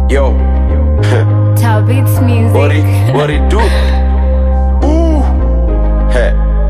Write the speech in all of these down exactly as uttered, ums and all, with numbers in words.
Yo. Talbeats music. What it, what it do? Ooh. Hey.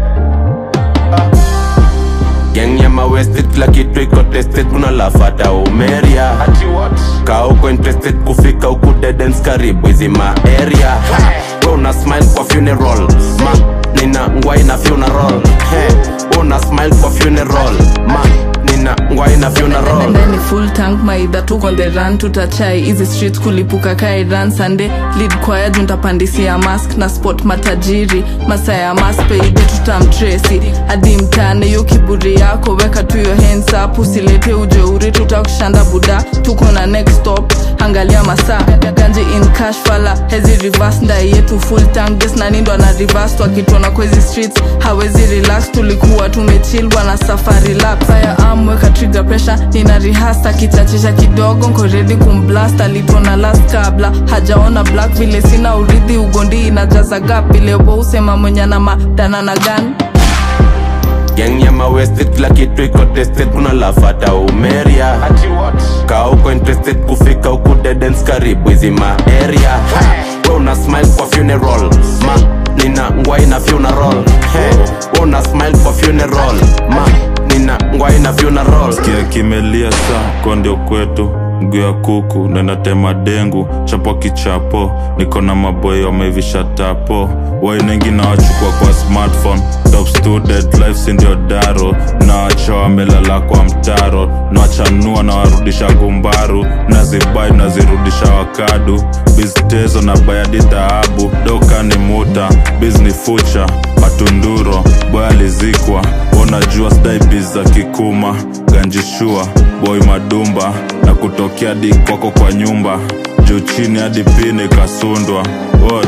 Ah. Gang ya mawested kila kitu iko tested, kuna lafata umeria. Ati what? Ka uko interested kufika uku dead ends karibu hizi ma area. Bro na smile kwa funeral. Ma nina ngwai na funeral. Hey. Una smile kwa funeral. Ma nina ngwai na funeral. Ndani full tank maida tuko on the run, tutachai hizi streets kulipuka kai run Sunday lead choir juntapandisia mask na spot matajiri masaa ya maspe ide tutamtrace hadi mtane yo kiburi yako weka tu your hands up, usilete ujeuri tutakushanda buda. Tuko na next stop angalia masaa ganji in cash fala hezi reverse ndai yetu full tank this nani ndo ana reverse twakitona kwa hizi streets hawezi relax. Tulikuwa tumechill wana safari lap firearm weka trigger pressure nina rehearse kitachisha kidogo nko ready kumblast. Alitona last kabla hajaona black vile sina urithi ugondi inajaza gap vile bo usema mwenye na madana na gun. Gang ya mawested kila kitu iko tested, kuna lafata umeria. Ati what? Ka uko interested kufika uku dead ends karibu hizi ma area. Bro na smile kwa funeral. Ma nina ngwai na funeral. Hey. Una smile kwa funeral. Ma nina ngwai na funeral. Sikia kimelia saa kwa ndio kwetu mguu ya kuku nena tema dengu chapo kichapo niko na maboy wamevisha tapo wainengi na wachukua kwa smartphone top student life sindio daro na wacha wamelala kwa mtaro na wachanua na warudisha gumbaru nazibai nazirudisha wakadu biztezo na bayadi dhahabu doka ni muta bizni fucha matunduro boy alizikwa unajua sdai biz za kikuma ganjishua boy madumba na kutokea di kwako kwa nyumba juu chini hadi pini kasundwa. What?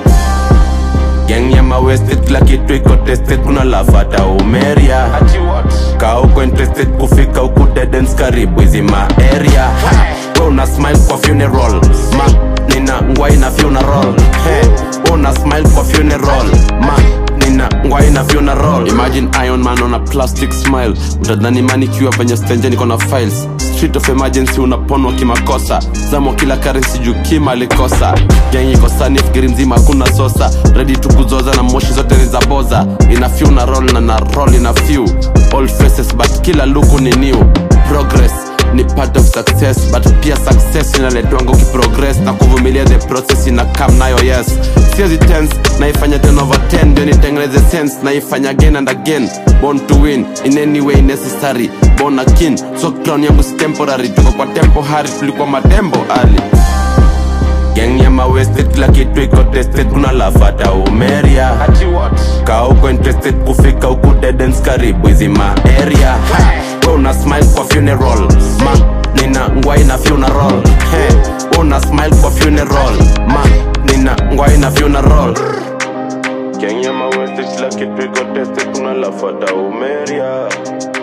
Gang ya mawested kila kitu iko tested, kuna lafata umeria. Ati what? Ka uko interested kufika uku dead ends karibu hizi ma area. Bro na smile kwa funeral. Ma nina ngwai na funeral. Hey. Una smile kwa funeral. Ma nina ngwai na funeral. Imagine Iron Man on a plastic smile. Utadhani manicure penye stenje niko na files. Street of emergency unaponwa kimakosa. Zamo kila currency juu kima likosa. Gang iko sani fikiri mzima kuna sosa. Ready to kuzoza na moshi zote ni za boza. Ina funeral na na roll ina few. All faces but kila luku ni new. Progress ni part of success, but pia success inaletwango kiprogress na kuvumilia the process ina come nayo yes. Siezi tense naifanya ten over ten ndio nitengeneze sense naifanya again and again. Born to win in any way necessary, born a kin so crown yangu si temporary. Tuko kwa tempo hari tulikuwa matembo ali. Gang ya mawested kila kitu iko tested, kuna lafata umeria. Ati what? Ka uko interested kufika uku dead ends karibu hizi ma area. Una smile kwa funeral. Ma nina ngwai na funeral. Hey. Una smile kwa funeral. Ma nina ngwai na funeral. Gang ya mawested kila kitu iko tested, kuna lafata umeria.